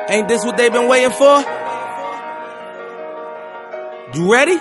Ain't this what they've been waiting for? You ready?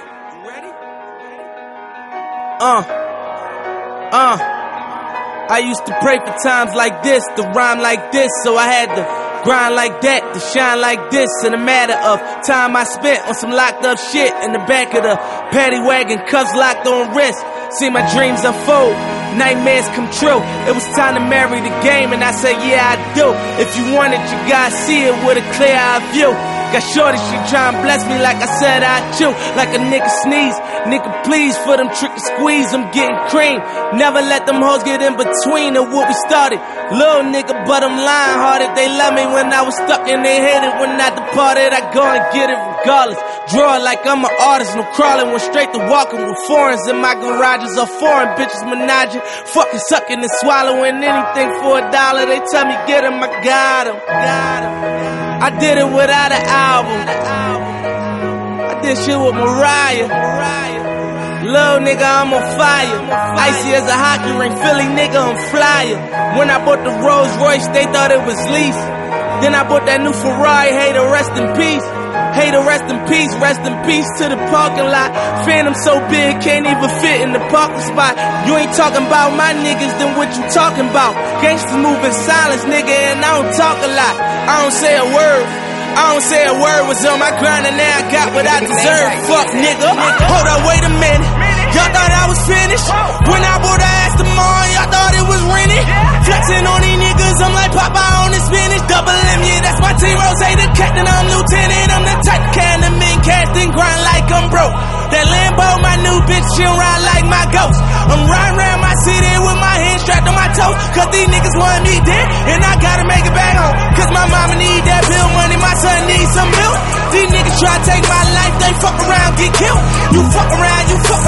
I used to pray for times like this, to rhyme like this, so I had to grind like that, to shine like this. In a matter of time I spent on some locked up shit in the back of the paddy wagon, cuffs locked on wrist. See my dreams unfold, nightmares come true. It was time to marry the game, and I said, yeah, I do. If you want it, you gotta see it with a clear eye view. Got shorty, she tryin' bless me like I said I chew. Like a nigga sneeze, nigga please for them trick and squeeze, I'm getting cream. Never let them hoes get in between of what we started. Little nigga, but I'm lying hearted. They love me when I was stuck and they hated when I departed. I go and get it regardless. Draw it like I'm an artist, no crawling. Went straight to walking with foreigns in my garages are foreign bitches menaging. Fucking sucking and swallowing anything for $1. They tell me get him, I got him. I did it without an album. I did shit with Mariah. Little nigga, I'm on fire. Icy as a hockey ring, Philly nigga, I'm flyer. When I bought the Rolls Royce, they thought it was lease. Then I bought that new Ferrari, hater, rest in peace. Hater, rest in peace to the parking lot. Phantom so big, can't even fit in the parking spot. You ain't talking about my niggas, then what you talking about? Gangsters move in silence, nigga, and I don't talk a lot. I don't say a word. Was on my grind and now I got what I deserve. Fuck nigga. Hold up, wait a minute. Y'all thought I was finished. When I bought the Aston Martin, y'all thought it was rented. Flexing on these niggas, I'm like Popeye on the spinach. Double M, yeah, that's my team. Rose, the captain, I'm lieutenant. I'm the type of kind of men casting grind like I'm broke. That Lambo, my new bitch, she'll ride like my ghost. I'm riding around my city with my hands strapped on my toes. Cause these niggas want me dead, and I gotta make it back home. Cause my mama need that bill money, my son needs some milk. These niggas try to take my life, they fuck around, get killed. You fuck around,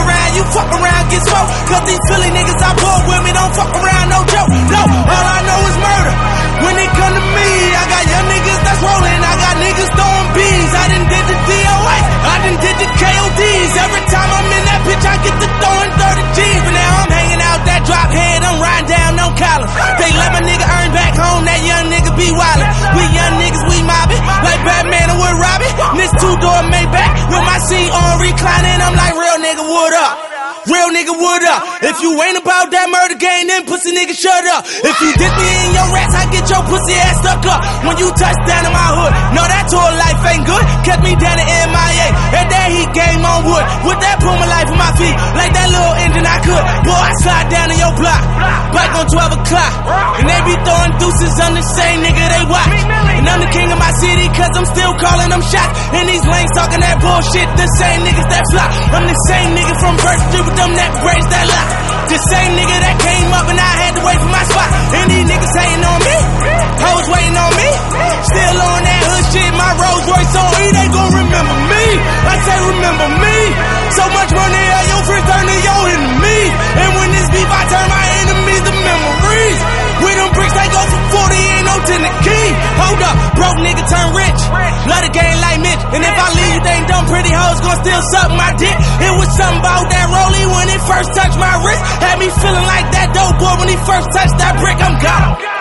get smoked. Cause these Philly niggas I pull with me don't fuck around, no joke. No, all I know is murder. When it come to me, I got young niggas that's rolling. I got niggas throwing bees. I done did the DOAs, I done did the KODs. Every time I'm in that bitch, I get to throwing 30 G's. But now I'm hanging out that drop head, I'm riding down no collar. They let my nigga earn back home, that young nigga be wildin'. We young niggas, we mobbin', like Batman and Wood Robin. This two-door Maybach with my seat on reclining. I'm like, real nigga, what up? Real nigga, what up? If you ain't about that murder game, then pussy nigga, shut up. If you diss me in your rats, I get your pussy ass stuck up. When you touch down in my hood, no, that tour life ain't good. Kept me down to MIA, and that heat game on wood. With that Puma life on my feet, like that little engine I could. Boy, I slide down in your block, back on 12 o'clock. And they be throwing deuces on the same nigga they watch. And I'm the king of my city, cause I'm still calling them shots. And these lanes talking that bullshit, the same niggas that flop. I'm the same nigga from Birch Street with them that braids that lock. The same nigga that came up and I had to wait for my spot. And these niggas hating on me, hoes waiting on me. Still on that hood shit, my Rolls Royce on E, they gon' remember me. I say remember me. So much money at your friends turn to your enemy. And when this beef, I turn my enemies to memories. With them bricks, they go for 40, ain't no 10 the key. Hold up, broke nigga turn rich. Love the game like Mitch. And if I leave, you think dumb pretty hoes gon' still suck my dick. It was something about that rollie when it first touched my wrist. Had me feeling like that dope boy when he first touched that brick, I'm gone.